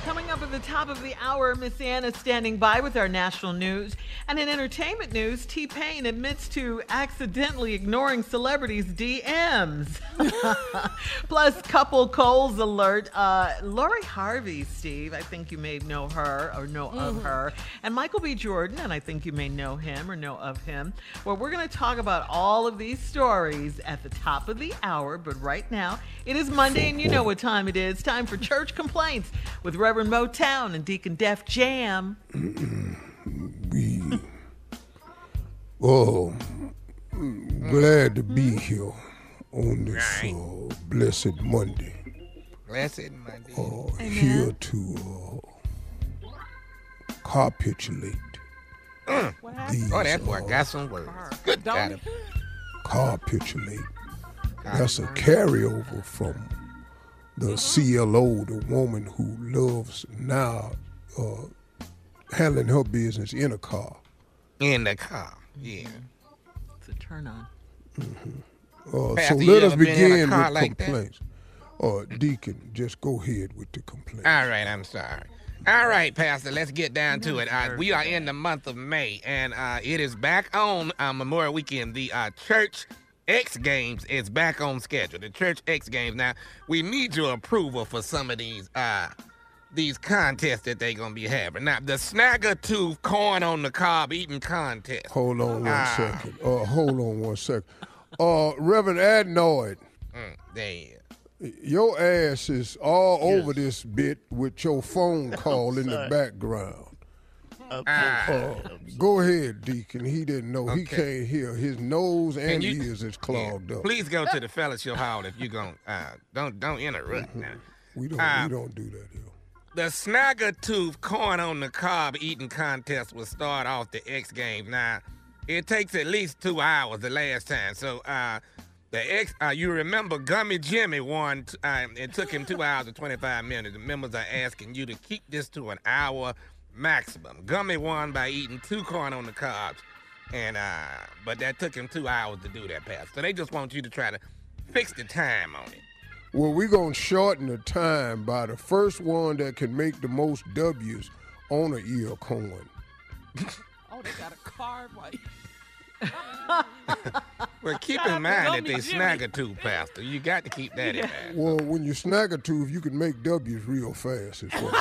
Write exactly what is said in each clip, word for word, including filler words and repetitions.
Coming up at the top of the hour, Miss Anna standing by with our national news. And in entertainment news, T-Pain admits to accidentally ignoring celebrities' D Ms. Plus, couple Coles alert. Uh, Lori Harvey, Steve, I think you may know her or know mm-hmm. of her. And Michael B. Jordan, and I think you may know him or know of him. Well, we're going to talk about all of these stories at the top of the hour. But right now, it is Monday, and you know what time it is. Time for Church Complaints with Reverend Motown and Deacon Def Jam. We, oh, glad to be here on this uh, blessed Monday. Blessed Monday. Uh, here to uh, capitulate. Mm. These, oh, that boy uh, got some words. Good God. Capitulate. That's a carryover from the C L O, the woman who loves now uh, handling her business in a car. In the car, yeah. It's a turn on. Mm-hmm. Uh, so let us begin with like complaints. Uh, Deacon, just go ahead with the complaints. All right, I'm sorry. All right, Pastor, let's get down to it. Uh, we are in the month of May, and uh, it is back on uh, Memorial Weekend. The uh, church X Games is back on schedule. The Church X Games. Now, we need your approval for some of these uh, these contests that they're going to be having. Now, the Snagger-Tooth Corn on the Cob Eating Contest. Hold on one uh, second. Uh, hold on one second. Uh, Reverend Adnoid. Mm, there. Your ass is all yes. over this bit with your phone call in the background. Okay. Uh, go ahead, Deacon. He didn't know. Okay. He can't hear. His nose and you, ears is clogged yeah. up. Please go to the fellowship hall if you're going to. Uh, don't don't interrupt mm-hmm. now. We don't, uh, we don't do that here. The Snagger-Tooth Corn on the Cob Eating Contest will start off the X Games. Now, it takes at least two hours the last time. So, uh, the X, uh, you remember Gummy Jimmy won. T- uh, it took him two hours and twenty-five minutes. The members are asking you to keep this to an hour maximum. Gummy won by eating two corn on the cobs, and uh, but that took him two hours to do that pass. So they just want you to try to fix the time on it. Well, we're going to shorten the time by the first one that can make the most W's on a ear of corn. Oh, they got a card right. Well, keep in mind that they snag a tooth, Pastor. You got to keep that in mind. Well, when you snag a tooth, you can make W's real fast, is what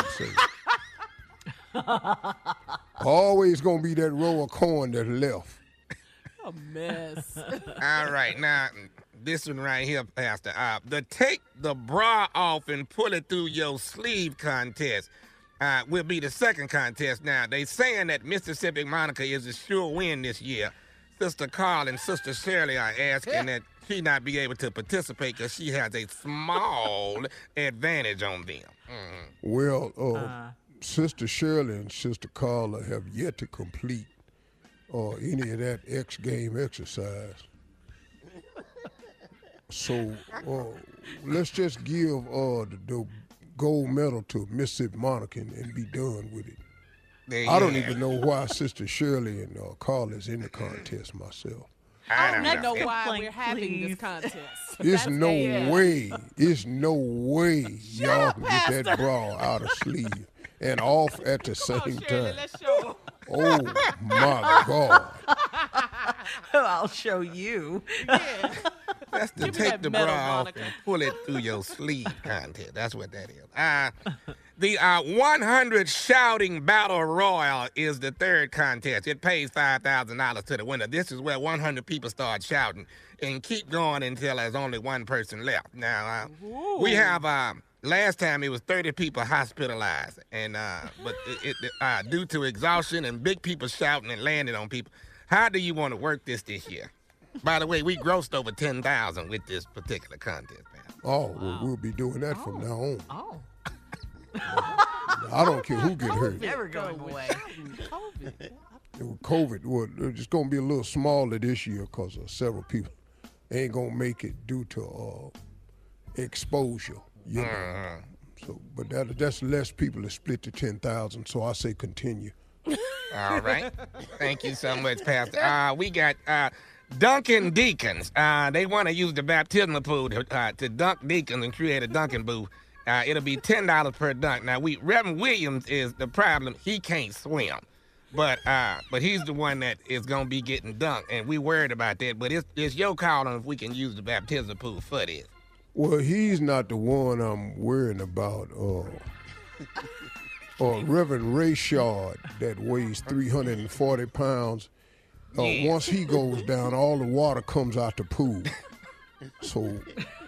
I'm saying. Always going to be that row of corn that's left. A mess. All right, now, this one right here, Pastor. Uh, the take the bra off and pull it through your sleeve contest uh, will be the second contest. Now, they saying that Mississippi Monica is a sure win this year. Sister Carl and Sister Shirley are asking that she not be able to participate because she has a small advantage on them. Mm-hmm. Well, uh, uh, Sister Shirley and Sister Carla have yet to complete uh, any of that X game exercise. So uh, let's just give uh, the, the gold medal to Mississippi Monica and, and be done with it. Yeah. I don't even know why Sister Shirley and uh, Carl is in the contest myself. I don't I know. know why Complaint, we're having please. this contest. It's That's no A F. way, it's no way y'all up, can get that bra out of sleeve and off at the same Come on, Shirley, time. let's show 'em. Oh my God. I'll show you. Yeah. That's to Give me take that the medal, bra off Monica. and pull it through your sleeve contest. That's what that is. Uh, the uh, one hundred Shouting Battle Royal is the third contest. It pays five thousand dollars to the winner. This is where one hundred people start shouting and keep going until there's only one person left. Now, uh, we have, uh, last time it was thirty people hospitalized, and uh, but it, it, uh, due to exhaustion and big people shouting and landing on people. How do you want to work this this year? By the way, we grossed over ten thousand dollars with this particular contest, man. Oh, well, we'll be doing that from now on. Oh. I don't care who get hurt. Never going away. COVID. COVID, well, it's just going to be a little smaller this year because uh, several people ain't going to make it due to uh, exposure, you know. Uh-huh. So, but that, that's less people to split the ten thousand, so I say continue. All right. Thank you so much, Pastor. Uh, we got uh, Dunkin' Deacons. Uh, they want to use the baptismal pool to, uh, to dunk deacons and create a Dunkin' booth. Uh, it'll be ten dollars per dunk. Now, we Reverend Williams is the problem. He can't swim. But uh, but he's the one that is going to be getting dunked, and we worried about that. But it's, it's your call on if we can use the baptismal pool for this. Well, he's not the one I'm worrying about. Uh, uh, Reverend Rayshard, that weighs three hundred forty pounds. Uh, Yeah. Once he goes down, all the water comes out the pool. So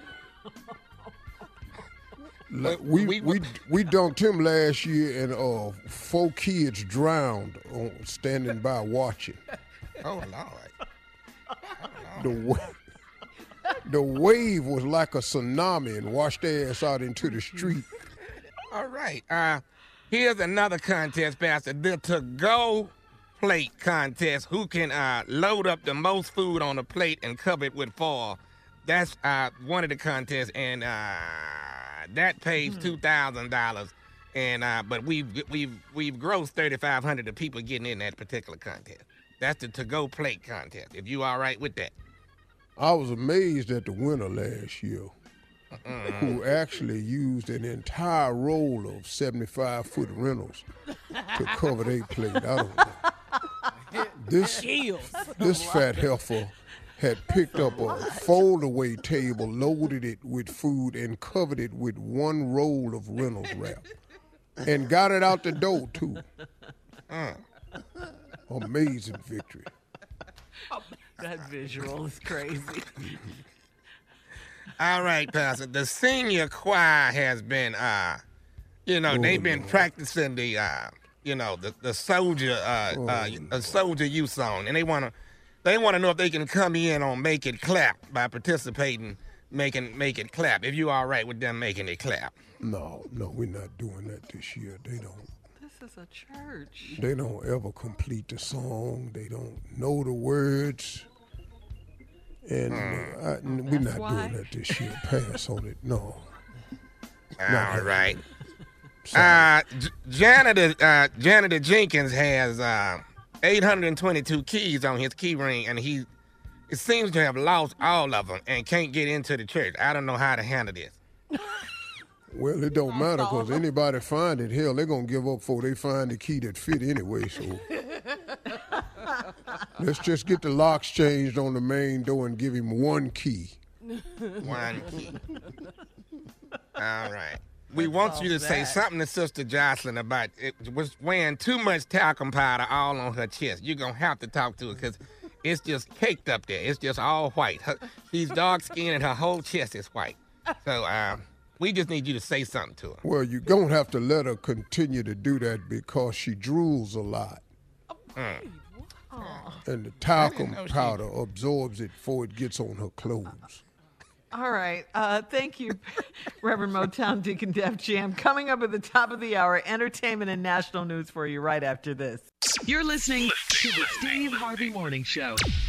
like, we, we- we we dunked him last year, and uh, four kids drowned on, standing by watching. Oh, Lord. The wa- the wave was like a tsunami and washed their ass out into the street. All right. Uh, here's another contest, Pastor. The to-go plate contest. Who can uh, load up the most food on a plate and cover it with foil? That's uh, one of the contests, and uh, that pays two thousand dollars. And uh, but we've we've we've grossed thirty-five hundred of people getting in that particular contest. That's the to-go plate contest. If you all right with that? I was amazed at the winner last year, who actually used an entire roll of seventy-five foot rentals to cover their plate. I don't know. This Heels. this fat heifer had picked up a fold-away table, loaded it with food, and covered it with one roll of Reynolds wrap, and got it out the door too. Amazing victory. That visual is crazy. All right, Pastor. The senior choir has been, uh, you know, Oh, they've been Lord. practicing the, uh, you know, the the soldier, uh, Oh, uh, a Lord. soldier youth song, and they wanna, they wanna know if they can come in on Make It Clap by participating, making Make It Clap. If you all right with them making it clap. No, no, we're not doing that this year. They don't. This is a church. They don't ever complete the song. They don't know the words. And uh, I, n- we're not why. doing that this year. Pass on it. No. All right. Sorry. Uh, J- Janitor uh, Janitor Jenkins has uh, eight hundred twenty-two keys on his key ring, and he it seems to have lost all of them and can't get into the church. I don't know how to handle this. Well, it don't matter because anybody find it, hell, they're going to give up before they find the key that fit anyway. So let's just get the locks changed on the main door and give him one key. One key. All right. We want you to say that. something to Sister Jocelyn about it was wearing too much talcum powder all on her chest. You're going to have to talk to her because it's just caked up there. It's just all white. Her, she's dark skinned and her whole chest is white. So um, we just need you to say something to her. Well, you're going to have to let her continue to do that because she drools a lot. And the talcum know she- powder absorbs it before it gets on her clothes. All right. Uh, thank you, Reverend Motown Deacon Def Jam. Coming up at the top of the hour, entertainment and national news for you right after this. You're listening to the Steve Harvey Morning Show.